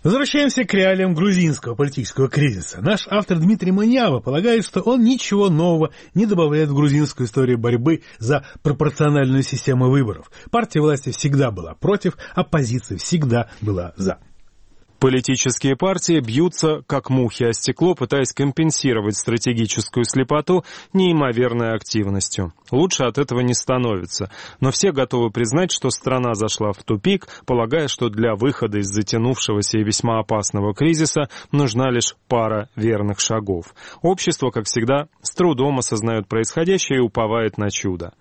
Возвращаемся к реалиям грузинского политического кризиса. Наш автор Дмитрий Манява полагает, что он ничего нового не добавляет в грузинскую историю борьбы за пропорциональную систему выборов. Партия власти всегда была против, оппозиция всегда была за. Политические партии бьются, как мухи о стекло, пытаясь компенсировать стратегическую слепоту неимоверной активностью. Лучше от этого не становится, но все готовы признать, что страна зашла в тупик, полагая, что для выхода из затянувшегося и весьма опасного кризиса нужна лишь пара верных шагов. Общество, как всегда, с трудом осознает происходящее и уповает на чудо.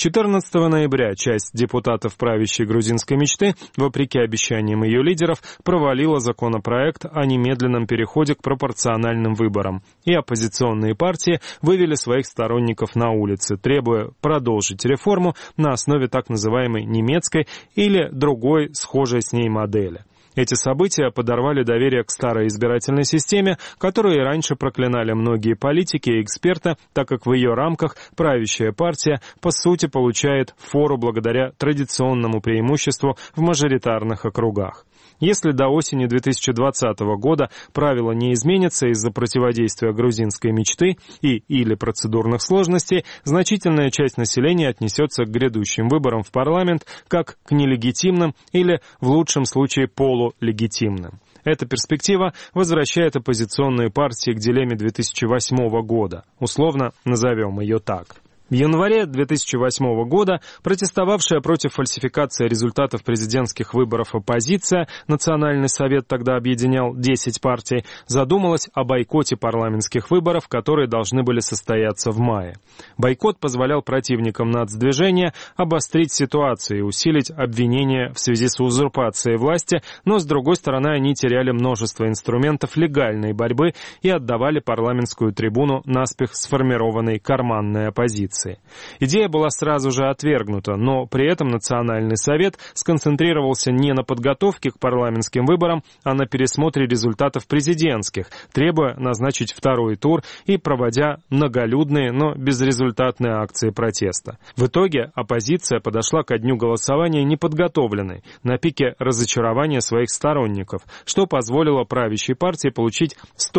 14 ноября часть депутатов правящей грузинской мечты, вопреки обещаниям ее лидеров, провалила законопроект о немедленном переходе к пропорциональным выборам, и оппозиционные партии вывели своих сторонников на улицы, требуя продолжить реформу на основе так называемой немецкой или другой схожей с ней модели. Эти события подорвали доверие к старой избирательной системе, которую и раньше проклинали многие политики и эксперты, так как в ее рамках правящая партия, по сути, получает фору благодаря традиционному преимуществу в мажоритарных округах. Если до осени 2020 года правила не изменятся из-за противодействия грузинской мечты или процедурных сложностей, значительная часть населения отнесется к грядущим выборам в парламент как к нелегитимным или, в лучшем случае, полулегитимным. Эта перспектива возвращает оппозиционные партии к дилемме 2008 года. Условно назовем ее так. В январе 2008 года протестовавшая против фальсификации результатов президентских выборов оппозиция, Национальный совет тогда объединял 10 партий, задумалась о бойкоте парламентских выборов, которые должны были состояться в мае. Бойкот позволял противникам нацдвижения обострить ситуацию и усилить обвинения в связи с узурпацией власти, но, с другой стороны, они теряли множество инструментов легальной борьбы и отдавали парламентскую трибуну наспех сформированной карманной оппозиции. Идея была сразу же отвергнута, но при этом Национальный совет сконцентрировался не на подготовке к парламентским выборам, а на пересмотре результатов президентских, требуя назначить второй тур и проводя многолюдные, но безрезультатные акции протеста. В итоге оппозиция подошла ко дню голосования неподготовленной, на пике разочарования своих сторонников, что позволило правящей партии получить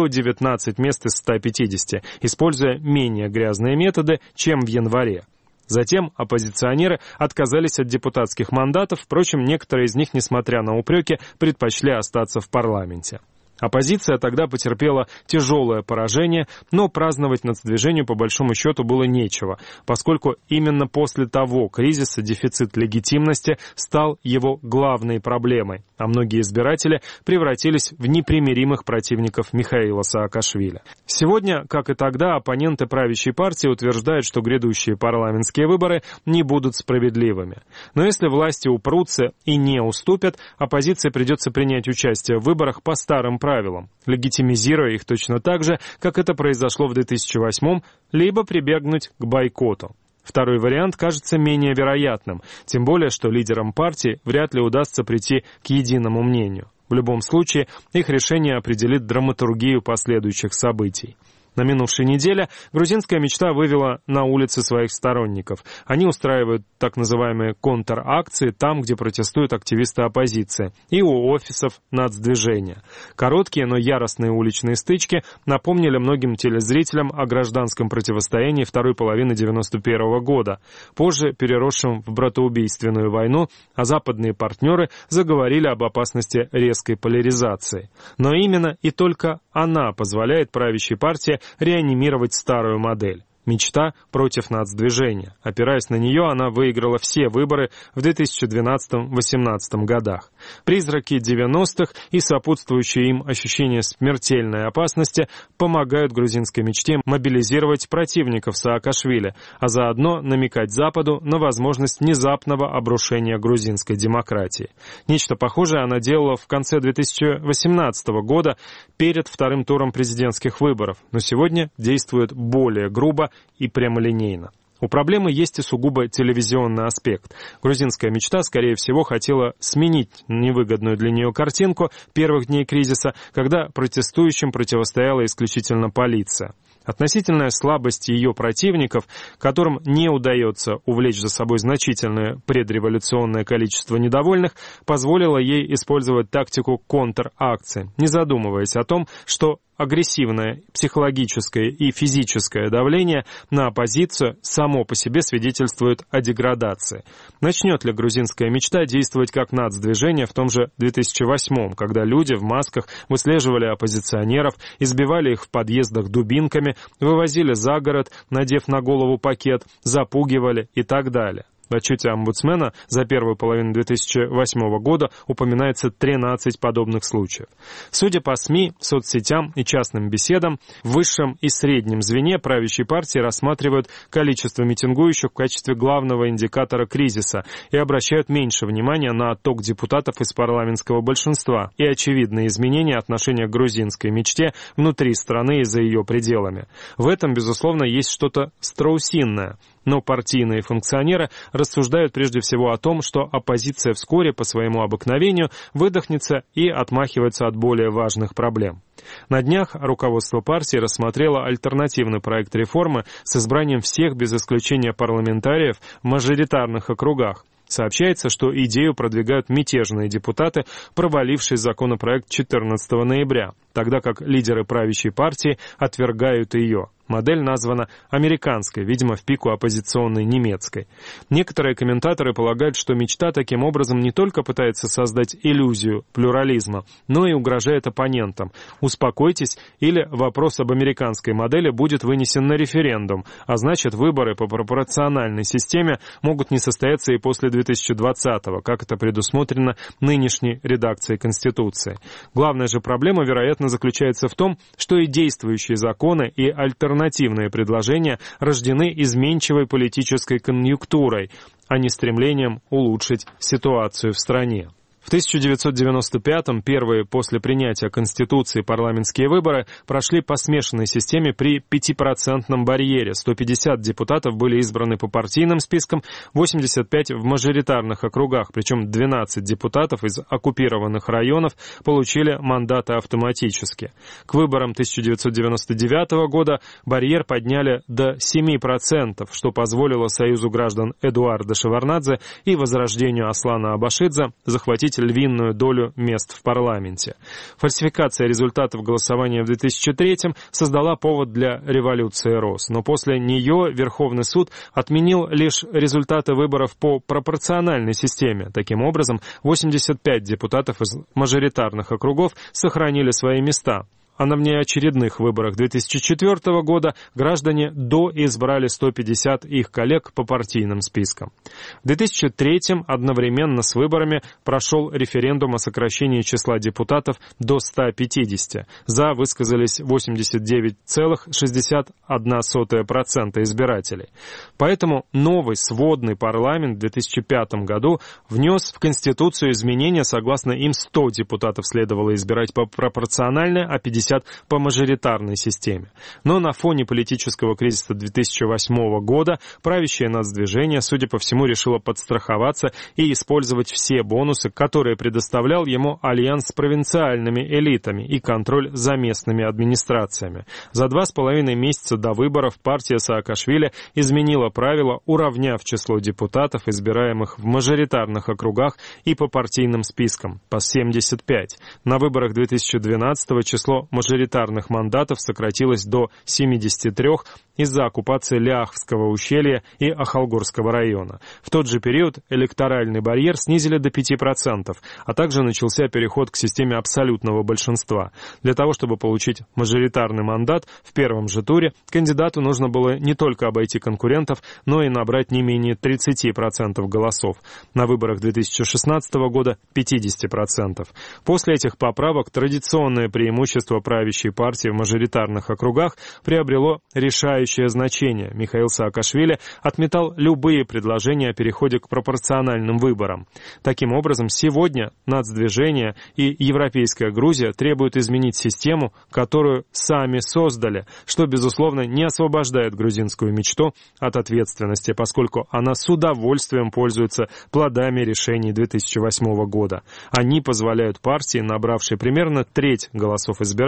119 мест из 150, используя менее грязные методы, чем в январе. Затем оппозиционеры отказались от депутатских мандатов, впрочем, некоторые из них, несмотря на упреки, предпочли остаться в парламенте. Оппозиция тогда потерпела тяжелое поражение, но праздновать нацдвижению по большому счету было нечего, поскольку именно после того кризиса дефицит легитимности стал его главной проблемой, а многие избиратели превратились в непримиримых противников Михаила Саакашвили. Сегодня, как и тогда, оппоненты правящей партии утверждают, что грядущие парламентские выборы не будут справедливыми. Но если власти упрутся и не уступят, оппозиции придется принять участие в выборах по старым правилам, легитимизируя их точно так же, как это произошло в 2008-м, либо прибегнуть к бойкоту. Второй вариант кажется менее вероятным, тем более, что лидерам партии вряд ли удастся прийти к единому мнению. В любом случае, их решение определит драматургию последующих событий. На минувшей неделе грузинская мечта вывела на улицы своих сторонников. Они устраивают так называемые контр-акции там, где протестуют активисты оппозиции, и у офисов нацдвижения. Короткие, но яростные уличные стычки напомнили многим телезрителям о гражданском противостоянии второй половины 1991 года, позже переросшем в братоубийственную войну, а западные партнеры заговорили об опасности резкой поляризации. Но именно и только она позволяет правящей партии реанимировать старую модель. Мечта против нацдвижения. Опираясь на нее, она выиграла все выборы в 2012-2018 годах. Призраки 90-х и сопутствующие им ощущение смертельной опасности помогают грузинской мечте мобилизировать противников Саакашвили, а заодно намекать Западу на возможность внезапного обрушения грузинской демократии. Нечто похожее она делала в конце 2018 года перед вторым туром президентских выборов, но сегодня действует более грубо и прямолинейно. У проблемы есть и сугубо телевизионный аспект. Грузинская мечта, скорее всего, хотела сменить невыгодную для нее картинку первых дней кризиса, когда протестующим противостояла исключительно полиция. Относительная слабость ее противников, которым не удается увлечь за собой значительное предреволюционное количество недовольных, позволила ей использовать тактику контр-акции, не задумываясь о том, что агрессивное психологическое и физическое давление на оппозицию само по себе свидетельствует о деградации. Начнет ли грузинская мечта действовать как нацдвижение в том же 2008-м, когда люди в масках выслеживали оппозиционеров, избивали их в подъездах дубинками, вывозили за город, надев на голову пакет, запугивали и так далее? В отчете омбудсмена за первую половину 2008 года упоминается 13 подобных случаев. Судя по СМИ, соцсетям и частным беседам, в высшем и среднем звене правящей партии рассматривают количество митингующих в качестве главного индикатора кризиса и обращают меньше внимания на отток депутатов из парламентского большинства и очевидные изменения отношения к грузинской мечте внутри страны и за ее пределами. В этом, безусловно, есть что-то страусинное. Но партийные функционеры рассуждают прежде всего о том, что оппозиция вскоре по своему обыкновению выдохнется и отмахивается от более важных проблем. На днях руководство партии рассмотрело альтернативный проект реформы с избранием всех без исключения парламентариев в мажоритарных округах. Сообщается, что идею продвигают мятежные депутаты, провалившие законопроект 14 ноября, тогда как лидеры правящей партии отвергают ее. Модель названа американской, видимо, в пику оппозиционной немецкой. Некоторые комментаторы полагают, что мечта таким образом не только пытается создать иллюзию плюрализма, но и угрожает оппонентам. Успокойтесь, или вопрос об американской модели будет вынесен на референдум, а значит, выборы по пропорциональной системе могут не состояться и после 2020-го, как это предусмотрено нынешней редакцией Конституции. Главная же проблема, вероятно, заключается в том, что и действующие законы, и альтернативные предложения рождены изменчивой политической конъюнктурой, а не стремлением улучшить ситуацию в стране. В 1995-м, первые после принятия Конституции парламентские выборы прошли по смешанной системе при 5% барьере. 150 депутатов были избраны по партийным спискам, 85 в мажоритарных округах, причем 12 депутатов из оккупированных районов получили мандаты автоматически. К выборам 1999 года барьер подняли до 7%, что позволило Союзу граждан Эдуарда Шеварднадзе и Возрождению Аслана Абашидзе захватить львиную долю мест в парламенте. Фальсификация результатов голосования в 2003-м создала повод для революции РОС, но после нее Верховный суд отменил лишь результаты выборов по пропорциональной системе. Таким образом, 85 депутатов из мажоритарных округов сохранили свои места. А на внеочередных выборах 2004 года граждане доизбрали 150 их коллег по партийным спискам. В 2003-м одновременно с выборами прошел референдум о сокращении числа депутатов до 150. За высказались 89,61% избирателей. Поэтому новый сводный парламент в 2005 году внес в Конституцию изменения, согласно им 100 депутатов следовало избирать по пропорциональной, а 50 по мажоритарной системе. Но на фоне политического кризиса 2008 года правящее нацдвижение, судя по всему, решило подстраховаться и использовать все бонусы, которые предоставлял ему альянс с провинциальными элитами и контроль за местными администрациями. За 2,5 месяца до выборов партия Саакашвили изменила правила, уравняв число депутатов, избираемых в мажоритарных округах и по партийным спискам, по 75. На выборах 2012 число мажоритарных мандатов сократилось до 73 из-за оккупации Ляховского ущелья и Ахалгорского района. В тот же период электоральный барьер снизили до 5%, а также начался переход к системе абсолютного большинства. Для того, чтобы получить мажоритарный мандат в первом же туре, кандидату нужно было не только обойти конкурентов, но и набрать не менее 30% голосов. На выборах 2016 года 50%. После этих поправок традиционное преимущество правящей партии в мажоритарных округах приобрело решающее значение. Михаил Саакашвили отметал любые предложения о переходе к пропорциональным выборам. Таким образом, сегодня нацдвижение и Европейская Грузия требуют изменить систему, которую сами создали, что, безусловно, не освобождает грузинскую мечту от ответственности, поскольку она с удовольствием пользуется плодами решений 2008 года. Они позволяют партии, набравшей примерно треть голосов избирателей,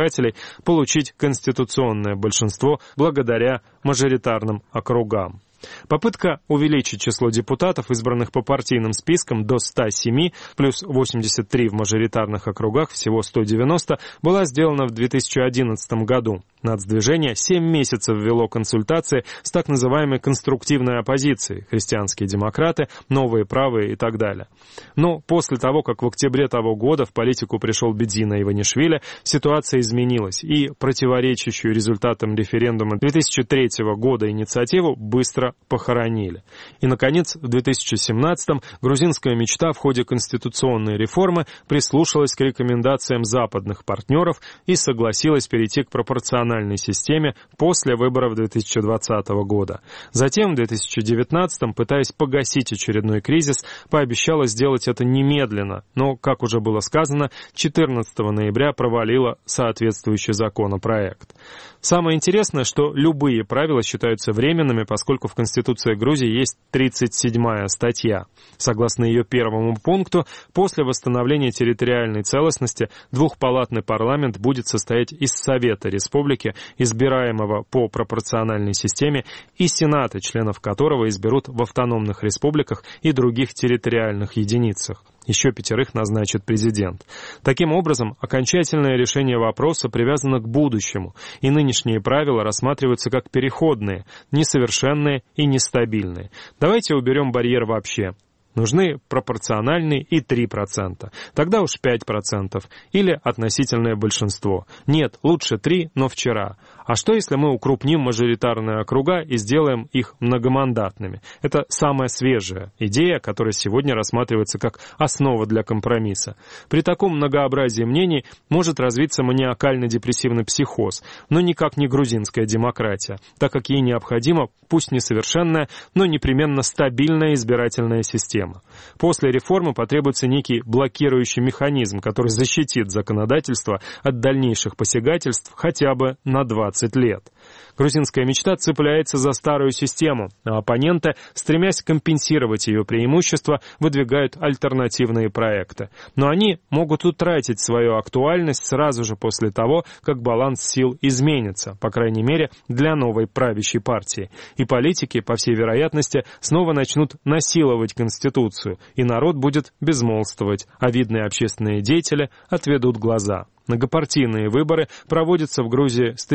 избирателей получить конституционное большинство благодаря мажоритарным округам. Попытка увеличить число депутатов, избранных по партийным спискам, до 107, плюс 83 в мажоритарных округах, всего 190, была сделана в 2011 году. Нацдвижение 7 месяцев вело консультации с так называемой конструктивной оппозицией, христианские демократы, новые правые и так далее. Но после того, как в октябре того года в политику пришел Бедзина Иванишвили, ситуация изменилась, и противоречащую результатам референдума 2003 года инициативу быстро похоронили. И, наконец, в 2017-м грузинская мечта в ходе конституционной реформы прислушалась к рекомендациям западных партнеров и согласилась перейти к пропорциональной системе после выборов 2020 года. Затем, в 2019-м, пытаясь погасить очередной кризис, пообещала сделать это немедленно, но, как уже было сказано, 14 ноября провалила соответствующий законопроект. Самое интересное, что любые правила считаются временными, поскольку в Конституции Грузии есть 37-я статья. Согласно ее первому пункту, после восстановления территориальной целостности двухпалатный парламент будет состоять из Совета Республики, избираемого по пропорциональной системе, и Сената, членов которого изберут в автономных республиках и других территориальных единицах. Еще 5 назначит президент. Таким образом, окончательное решение вопроса привязано к будущему, и нынешние правила рассматриваются как переходные, несовершенные и нестабильные. Давайте уберем барьер вообще. Нужны пропорциональные и 3%. Тогда уж 5%. Или относительное большинство. Нет, лучше 3, но вчера. А что, если мы укрупним мажоритарные округа и сделаем их многомандатными? Это самая свежая идея, которая сегодня рассматривается как основа для компромисса. При таком многообразии мнений может развиться маниакально-депрессивный психоз, но никак не грузинская демократия, так как ей необходима, пусть несовершенная, но непременно стабильная избирательная система. После реформы потребуется некий блокирующий механизм, который защитит законодательство от дальнейших посягательств хотя бы на 20 лет. Грузинская мечта цепляется за старую систему, а оппоненты, стремясь компенсировать ее преимущества, выдвигают альтернативные проекты. Но они могут утратить свою актуальность сразу же после того, как баланс сил изменится, по крайней мере, для новой правящей партии. И политики, по всей вероятности, снова начнут насиловать Конституцию, и народ будет безмолвствовать, а видные общественные деятели отведут глаза. Многопартийные выборы проводятся в Грузии с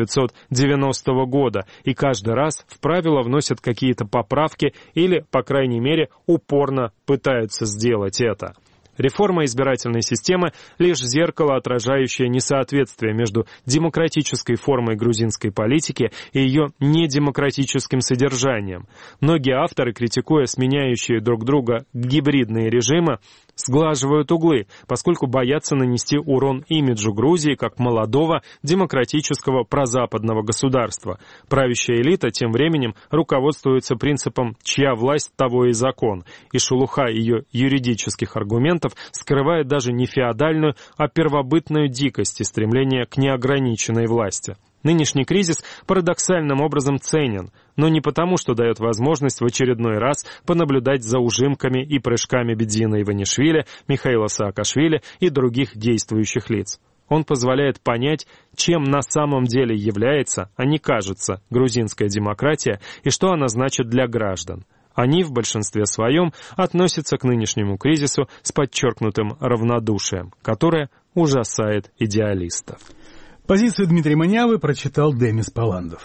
1990 года, и каждый раз в правила вносят какие-то поправки или, по крайней мере, упорно пытаются сделать это. Реформа избирательной системы — лишь зеркало, отражающее несоответствие между демократической формой грузинской политики и ее недемократическим содержанием. Многие авторы, критикуя сменяющие друг друга гибридные режимы, сглаживают углы, поскольку боятся нанести урон имиджу Грузии как молодого демократического прозападного государства. Правящая элита тем временем руководствуется принципом «чья власть, того и закон», и шелуха ее юридических аргументов скрывает даже не феодальную, а первобытную дикость и стремление к неограниченной власти. Нынешний кризис парадоксальным образом ценен, но не потому, что дает возможность в очередной раз понаблюдать за ужимками и прыжками Бедзина Иванишвили, Михаила Саакашвили и других действующих лиц. Он позволяет понять, чем на самом деле является, а не кажется, грузинская демократия и что она значит для граждан. Они в большинстве своем относятся к нынешнему кризису с подчеркнутым равнодушием, которое ужасает идеалистов. Позицию Дмитрия Манявы прочитал Демис Паландов.